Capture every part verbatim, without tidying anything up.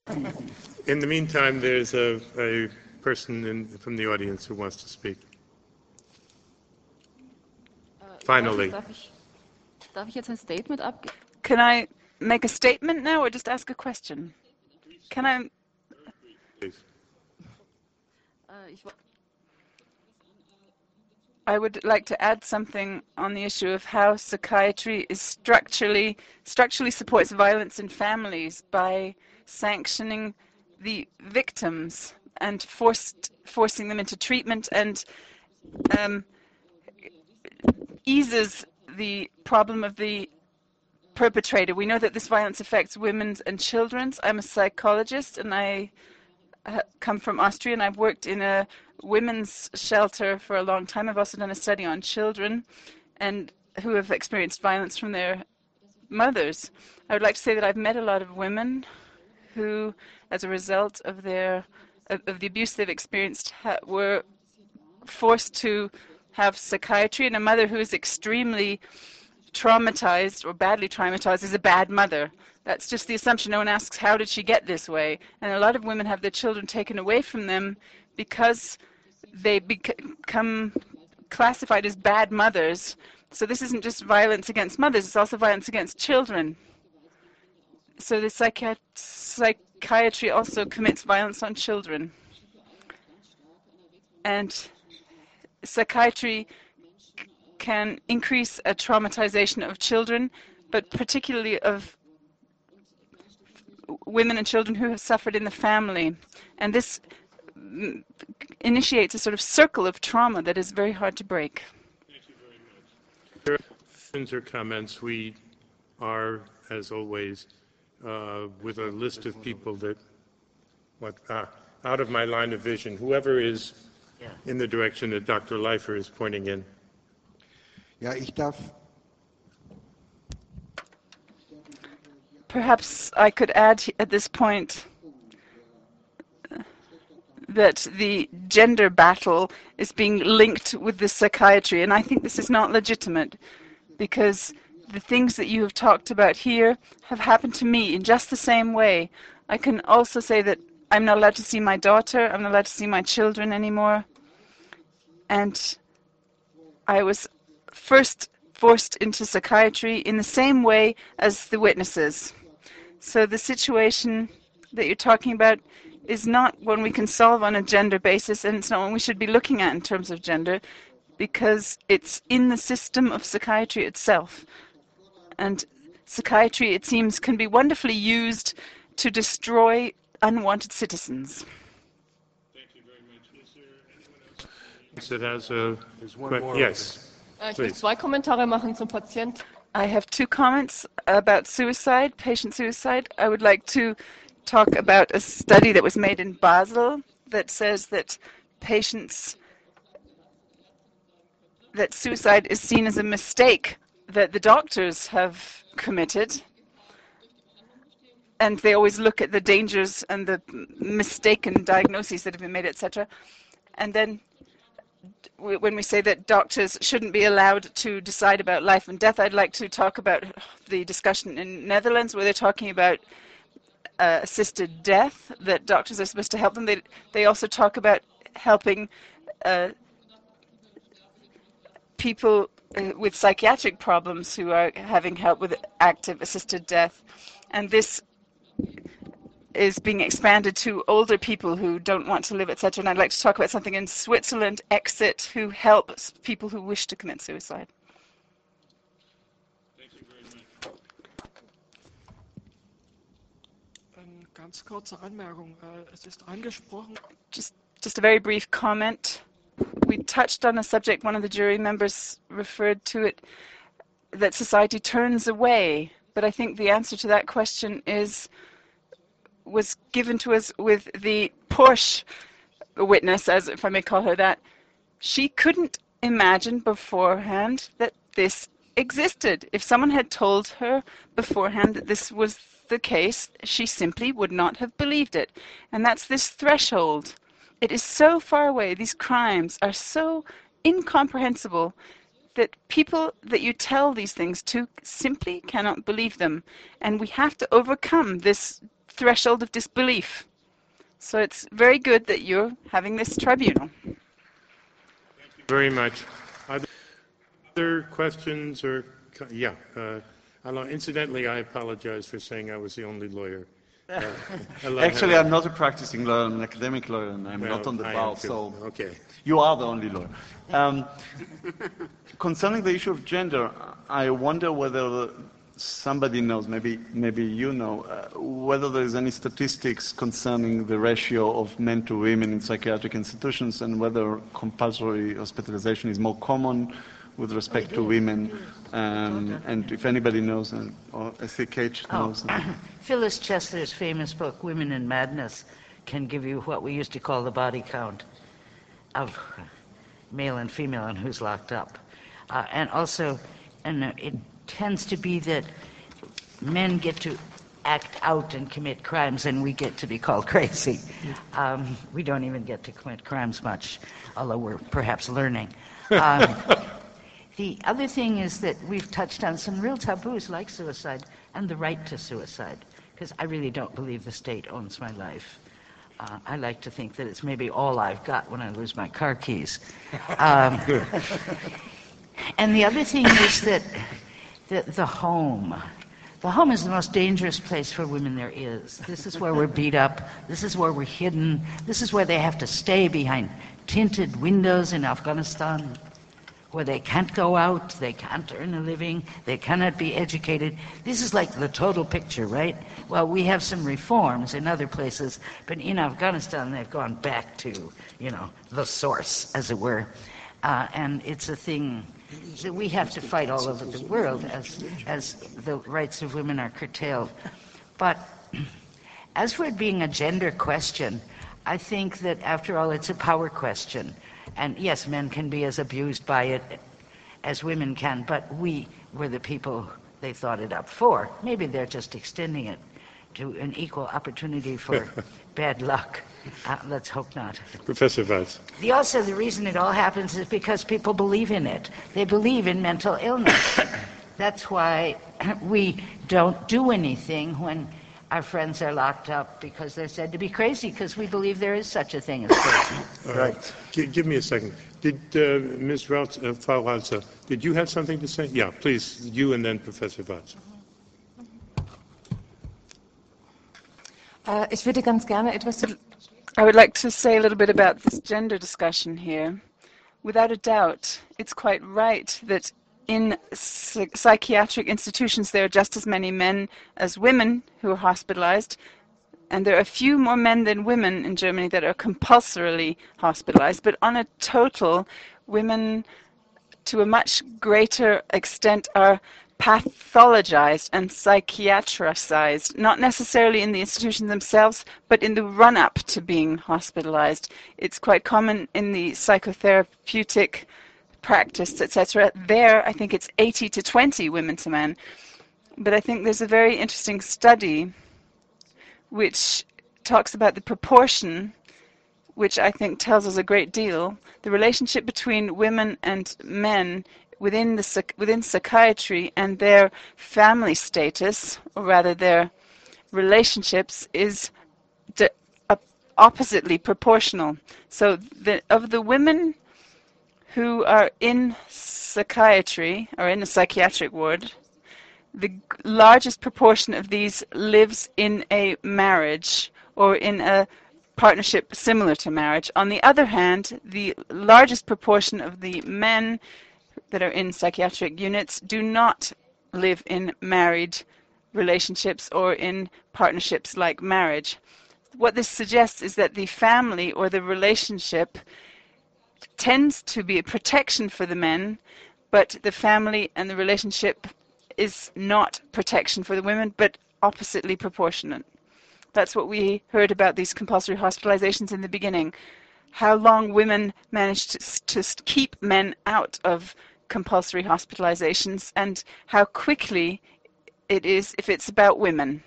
In the meantime, there's a, a person in, from the audience who wants to speak. Finally. Darf ich, darf ich jetzt ein Statement abgeben? Can I make a statement now or just ask a question? Can I? Please. Äh, ich I would like to add something on the issue of how psychiatry is structurally structurally supports violence in families by sanctioning the victims and forced forcing them into treatment and um, eases the problem of the perpetrator. We know that this violence affects women and children. I'm a psychologist and I come from Austria, and I've worked in a women's shelter for a long time. I've also done a study on children and who have experienced violence from their mothers. I would like to say that I've met a lot of women who, as a result of their of, of the abuse they've experienced, ha were forced to have psychiatry, and a mother who is extremely traumatized or badly traumatized is a bad mother. That's just the assumption. No one asks, how did she get this way? And a lot of women have their children taken away from them because they become classified as bad mothers. So this isn't just violence against mothers, it's also violence against children. So the psychi psychiatry also commits violence on children. And psychiatry can increase a traumatization of children, but particularly of women and children who have suffered in the family. And this initiates a sort of circle of trauma that is very hard to break. Thank you very much. There are questions or comments. We are, as always, uh, with a list of people that, what, ah, out of my line of vision, whoever is in the direction that Doctor Leifer is pointing in. Ja, ich darf. Perhaps I could add at this point that the gender battle is being linked with the psychiatry, and I think this is not legitimate, because the things that you have talked about here have happened to me in just the same way. I can also say that I'm not allowed to see my daughter, I'm not allowed to see my children anymore, and I was first forced into psychiatry in the same way as the witnesses. So the situation that you're talking about is not one we can solve on a gender basis, and it's not one we should be looking at in terms of gender, because it's in the system of psychiatry itself. And psychiatry, it seems, can be wonderfully used to destroy unwanted citizens. Thank you very much. Is there anyone else that has a... There's one more. Yes. Ich will zwei Kommentare machen zum Patient. I have two comments about suicide, patient suicide. I would like to talk about a study that was made in Basel that says that patients, that suicide is seen as a mistake that the doctors have committed, and they always look at the dangers and the mistaken diagnoses that have been made, et cetera. And then when we say that doctors shouldn't be allowed to decide about life and death, I'd like to talk about the discussion in Netherlands where they're talking about uh, assisted death, that doctors are supposed to help them. They, they also talk about helping uh, people uh, with psychiatric problems who are having help with active assisted death. And this is being expanded to older people who don't want to live, et cetera. And I'd like to talk about something in Switzerland, Exit, who helps people who wish to commit suicide. Thank you very much. Eine ganz kurze Anmerkung. Es ist angesprochen. Just, just a very brief comment. We touched on a subject, one of the jury members referred to it, that society turns away. But I think the answer to that question is was given to us with the Porsche witness, as if I may call her that. She couldn't imagine beforehand that this existed. If someone had told her beforehand that this was the case, she simply would not have believed it. And that's this threshold. It is so far away. These crimes are so incomprehensible that people that you tell these things to simply cannot believe them. And we have to overcome this threshold of disbelief. So it's very good that you're having this tribunal. Very much. Are there other questions or, yeah. Uh, Alain, incidentally, I apologize for saying I was the only lawyer. Uh, Actually, I'm not a practicing lawyer, I'm an academic lawyer, and I'm well, not on the I bar, am too. so Okay. you are the only lawyer. Um, concerning the issue of gender, I wonder whether somebody knows, maybe maybe you know, uh, whether there is any statistics concerning the ratio of men to women in psychiatric institutions and whether compulsory hospitalization is more common with respect to women, um, and if anybody knows, uh, or S C H knows. Oh. Phyllis Chesler's famous book, Women in Madness, can give you what we used to call the body count of male and female and who's locked up. Uh, and also, and uh, it tends to be that men get to act out and commit crimes and we get to be called crazy. Um, we don't even get to commit crimes much, although we're perhaps learning. Um, the other thing is that we've touched on some real taboos like suicide and the right to suicide, because I really don't believe the state owns my life. Uh, I like to think that it's maybe all I've got when I lose my car keys. Um, and the other thing is that the, the home. The home is the most dangerous place for women there is. This is where we're beat up. This is where we're hidden. This is where they have to stay behind tinted windows in Afghanistan, where they can't go out, they can't earn a living, they cannot be educated. This is like the total picture, right? Well, we have some reforms in other places, but in Afghanistan they've gone back to, you know, the source, as it were. Uh, and it's a thing that we have to fight all over the world as, as the rights of women are curtailed. But as for it being a gender question, I think that after all it's a power question. And yes, men can be as abused by it as women can, but we were the people they thought it up for. Maybe they're just extending it to an equal opportunity for bad luck. Uh, let's hope not. Professor Watz. The, also, the reason it all happens is because people believe in it. They believe in mental illness. That's why we don't do anything when our friends are locked up, because they're said to be crazy, because we believe there is such a thing as crazy. Right. G- give me a second. Did uh, Miz Rautz, uh, Frau Rautzer, did you have something to say? Yeah, please, you and then Professor Watz. Äh, ich würde ganz gerne etwas zu... I would like to say a little bit about this gender discussion here. Without a doubt, it's quite right that in psych- psychiatric institutions there are just as many men as women who are hospitalized, and there are a few more men than women in Germany that are compulsorily hospitalized, but on a total, women to a much greater extent are pathologized and psychiatricized, not necessarily in the institutions themselves, but in the run-up to being hospitalized. It's quite common in the psychotherapeutic practice, et cetera. There, I think it's eighty to twenty women to men. But I think there's a very interesting study which talks about the proportion, which I think tells us a great deal, the relationship between women and men within the within psychiatry and their family status, or rather their relationships, is de- oppositely proportional. So the, of the women who are in psychiatry or in a psychiatric ward, the largest proportion of these lives in a marriage or in a partnership similar to marriage. On the other hand, the largest proportion of the men that are in psychiatric units do not live in married relationships or in partnerships like marriage. What this suggests is that the family or the relationship tends to be a protection for the men, but the family and the relationship is not protection for the women, but oppositely proportionate. That's what we heard about these compulsory hospitalizations in the beginning. How long women managed to, to keep men out of compulsory hospitalizations, and how quickly it is if it's about women.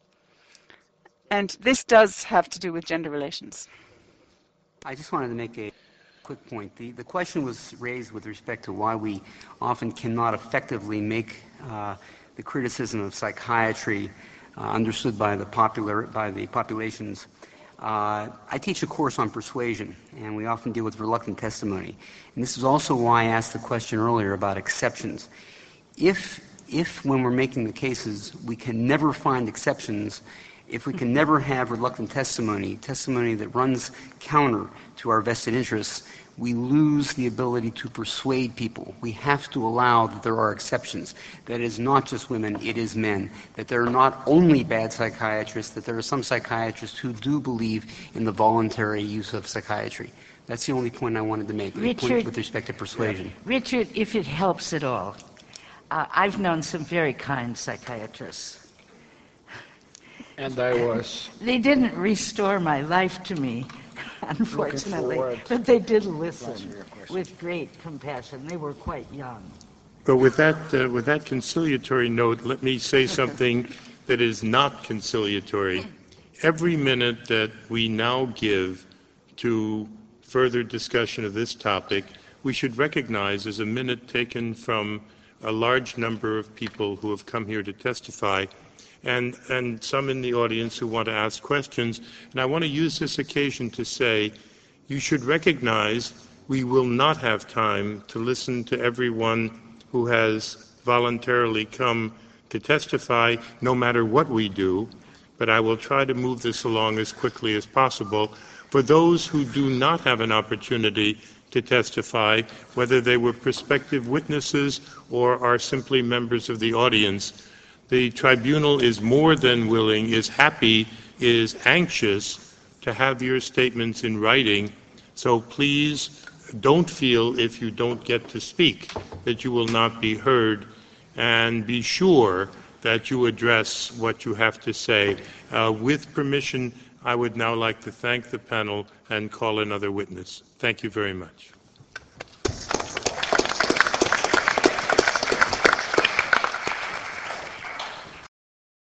And this does have to do with gender relations. I just wanted to make a quick point. The, the question was raised with respect to why we often cannot effectively make uh, the criticism of psychiatry uh, understood by the popular, by the populations. Uh, I teach a course on persuasion, and we often deal with reluctant testimony. And this is also why I asked the question earlier about exceptions. If, if when we're making the cases, we can never find exceptions, if we can never have reluctant testimony, testimony that runs counter to our vested interests, we lose the ability to persuade people. We have to allow that there are exceptions, that it is not just women, it is men, that there are not only bad psychiatrists, that there are some psychiatrists who do believe in the voluntary use of psychiatry. That's the only point I wanted to make, Richard, point with respect to persuasion. Richard, if it helps at all, uh, I've known some very kind psychiatrists. And I was. They didn't restore my life to me, unfortunately, but they did listen with great compassion. They were quite young. But with that, uh, with that conciliatory note, let me say something that is not conciliatory. Every minute that we now give to further discussion of this topic, we should recognize as a minute taken from a large number of people who have come here to testify, and, and some in the audience who want to ask questions. And I want to use this occasion to say, you should recognize we will not have time to listen to everyone who has voluntarily come to testify, no matter what we do, but I will try to move this along as quickly as possible. For those who do not have an opportunity to testify, whether they were prospective witnesses or are simply members of the audience, the tribunal is more than willing, is happy, is anxious to have your statements in writing. So please don't feel, if you don't get to speak, that you will not be heard, and be sure that you address what you have to say. Uh, with permission, I would now like to thank the panel and call another witness. Thank you very much.